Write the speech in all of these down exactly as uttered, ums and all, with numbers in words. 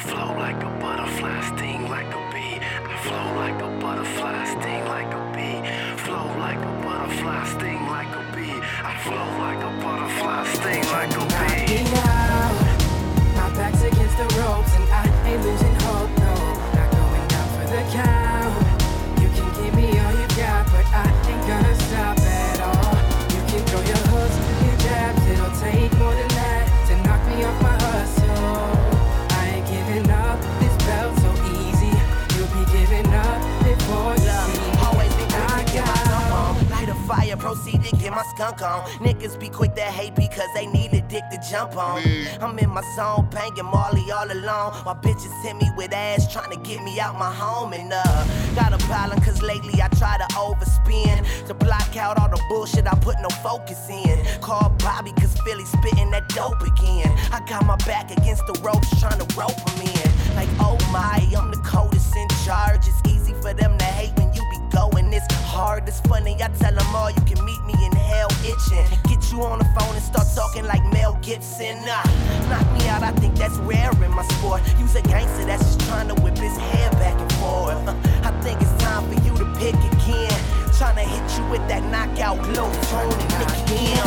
flow like a butterfly, sting like a bee. I flow like a butterfly, sting like a bee. Flow like a butterfly, sting like a bee. I flow like a butterfly, sting like a bee. Out. My back's against the ropes and I ain't losing hope, no. Not going down for the count. You can give me all you got, but I ain't gonna stop at all. You can throw your hooks and your jabs, it'll take more than that to knock me off my hustle. I ain't giving up, this belt's so easy. You'll be giving up before you see me. Always be quick to get my jump on. Light a fire, proceed to get my skunk on. Niggas be quick to hate because they need a dick to jump on. I'm in my zone, banging Marley all alone. My bitches hit me with ass, trying to get me out my home. And uh, got a problem cause lately I try to overspin to block out all the bullshit I put no focus in. Call Bobby cause Philly spitting that dope again. I got my back against the ropes trying to rope them in. Like oh my, I'm the coldest in charge. It's easy for them to hate when you be going this hard. It's funny, I tell them all you can meet me in hell itching. Get you on the phone and start talking like Mel Gibson. Nah, knock me out, I think that's rare in my sport. Use a gangster that's just trying to whip his hair back and forth. Uh, I think it's time for you to pick again. Trying to hit you with that knockout glow tone and Nick him.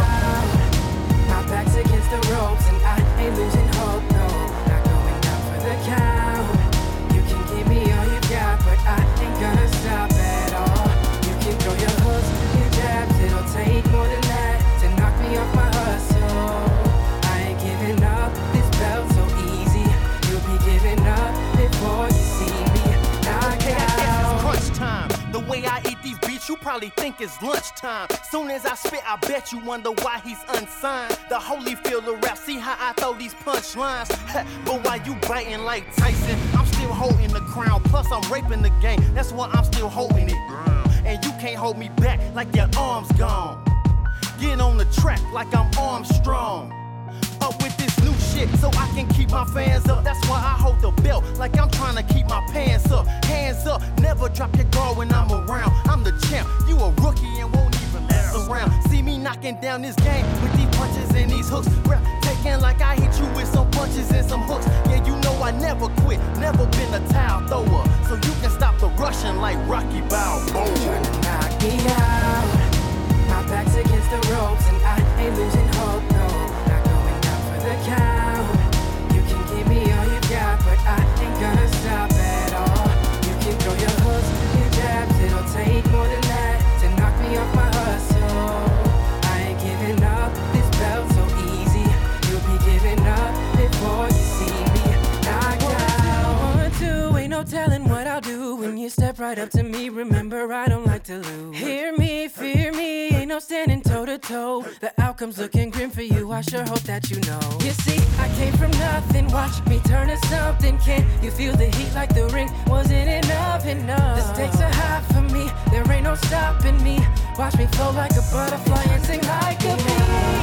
My back's against the ropes and I ain't losing hope, no. Not going down for the count. You can give me all you got, but I ain't gonna stop at all. You can throw your hooks and your jabs, it'll take more than that to knock me off my hustle. I ain't giving up, this belt's so easy. You'll be giving up before you see me knock out. Crunch time. The way I eat these beats, you probably think it's lunchtime. Soon as I spit, I bet you wonder why he's unsigned. The Holyfield of rap, see how I throw these punchlines. But while you biting like Tyson, I'm still holding the crown. Plus I'm raping the game, that's why I'm still holding it. And you can't hold me back like your arm's gone. Get on the track like I'm Armstrong. Up with this new shit so I can keep my fans up. That's why I hold the belt like I'm trying to keep my pants up. Hands up, never drop your guard when I'm around. I'm the champ, you a rookie and won't even mess around. See me knocking down this game with these punches and these hooks. Rap taking like I hit you with some punches and some hooks. Yeah, you know I never quit, never been a towel thrower. So you can stop the rushing like Rocky Balboa. Trying to knock me out. My back's against the ropes and I ain't losing hope, no. Not going down for the count. You can give me all you got, but I ain't gonna stop at all. You can throw your hooks and your jabs, it'll take more than that to knock me off my hustle. I ain't giving up, this belt's so easy. You'll be giving up before you see me knock out. One, two, ain't no telling what I'll do when you step right up to me. Remember, I don't like to lose. Hear me, fear me, ain't no standing toe to toe. The outcome's looking grim for you, I sure hope that you know. You see, I came from nothing, watch me turn to something. Can you feel the heat like the ring? Wasn't enough, enough. The stakes are high for me, there ain't no stopping me. Watch me flow like a butterfly and sing like a bee.